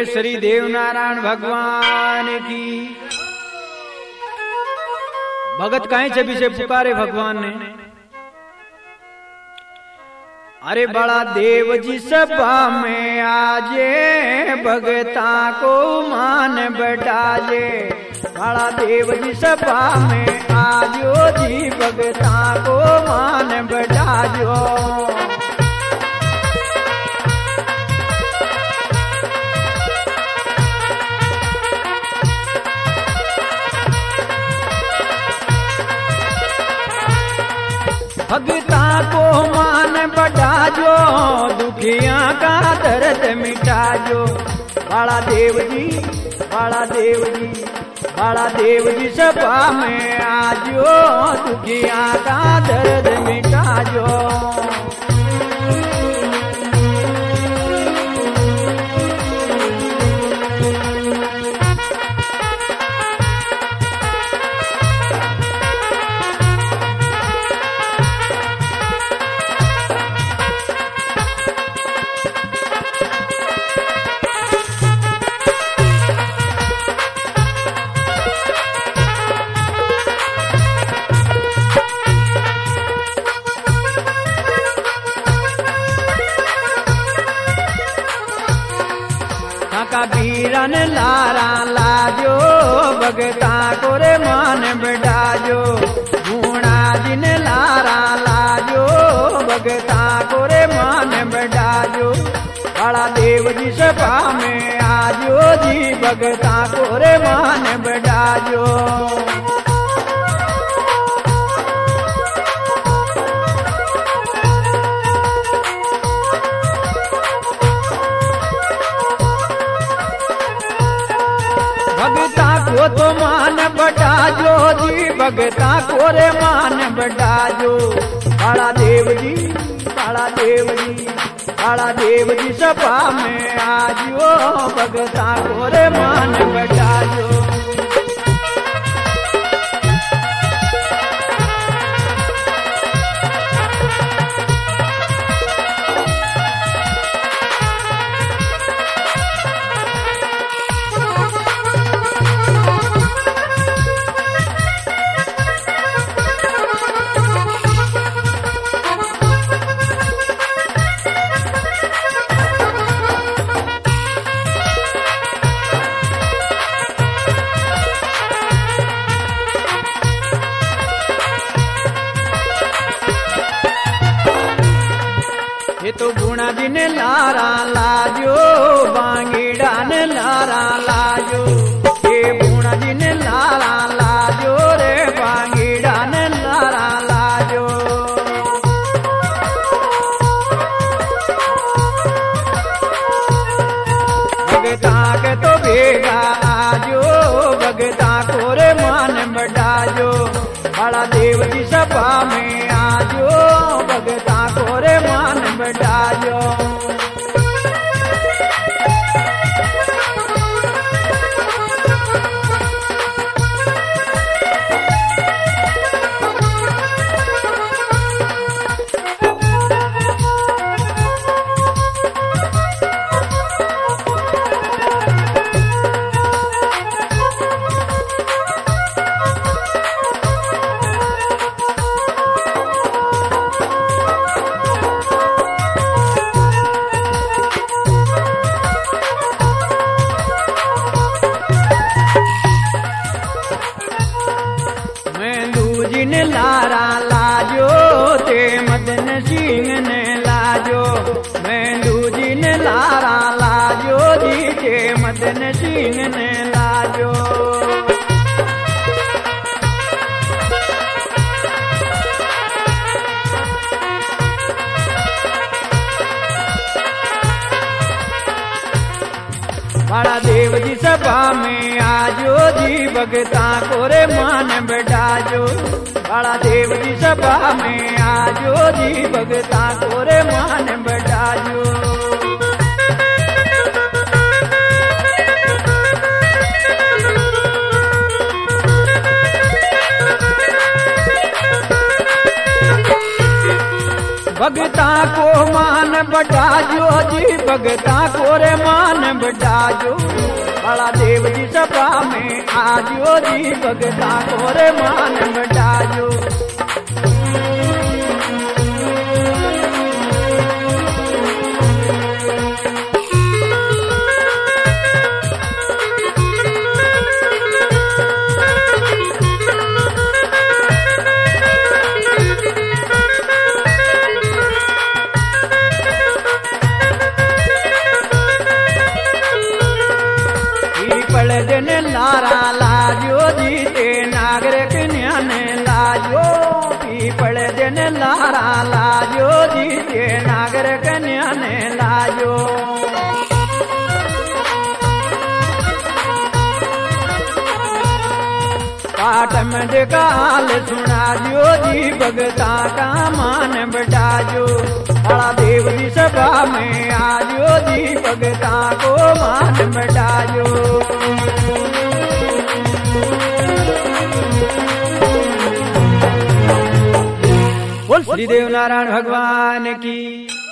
श्री देव नारायण भगवान की। भगत कहीं छवि से पुकारे भगवान ने, अरे बड़ा देव जी सभा में आजे, भगता को मान बैठाजे। बड़ा देव जी सभा में आजो जी, भगता को मान बैठाजो। भगता को मान बढ़ाजो, दुखिया का दर्द मिटाजो। बड़ा देव जी, बड़ा देव जी, बड़ा देव जी सभा में आजो, दुखिया का दर्द मिटाजो। वीरन लारा लाजो, भगता को रे मान बढ़ाजो। गुणा जिन लारा लाजो, भगता को रे मान बढ़ाजो। बड़ा देव जी सभा में आजो जी, भगता को रे मान बढ़ाजो। भगता को तो मान बढ़ाजो जी, भगता को रे मान बढ़ाजो। बड़ा देव जी, बड़ा देव जी, बड़ा देव जी सभा में आजो, भगता को रे मान बढ़ाजो। ये तो गुणा जिन लारा लाजो, बांगीड़ा ने लारा लाजो। ये गुणा जिन लारा लाजो रे, बांगीड़ा ने लारा लाजो। भगता के तो भेगा आजो, भगता को रे मान बढ़ाजो। बड़ा देव जी सभा में आजो, भगता को रे मान बढ़ाजो। जिन लारा लाजो, ते मदन सिंह ने लाजो। मेंदू जिन लारा लाजो जी, ते मदन सिंह ने लाजो। बड़ा देव जी सभा में आजो जी, भगता को रे मान बढ़ाजो। बड़ा देव जी सभा में आजो जी, भगता को रे मान बढ़ाजो। भगता को मान बढ़ाजो जी, भगता को रे मान बढ़ाजो। बड़ा देव जी सभा में आजो जी, भगता को रे मान बढ़ाजो। दिन लारा लाजो जी ते नागरिक न्याने लाजो। पीपल दिन लारा लाजो जी ते नागरिक न्याने लाजो। पाठ में जगाल सुना जो जी, भगता का मान बढ़ाजो। बड़ा देव जी सभा में आजो जी, भगता को मान बढ़ाजो। बोल श्री देव नारायण भगवान की।